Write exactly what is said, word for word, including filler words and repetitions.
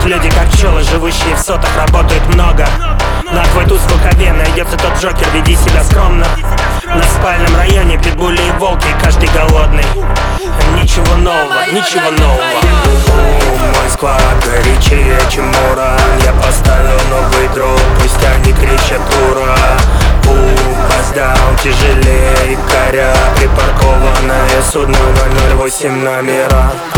люди как пчелы, живущие в сотах, работают много. На твой туз в рукаве найдется тот Джокер, веди себя скромно. На спальном районе питбули и волки, каждый голодный. Ничего нового, ничего нового. Мой склад горячее, чем уран. Я поставил новый дроп, пусть они кричат ура. Бас даун тяжелее коря. Припаркованное судно ноль ноль восемь номера.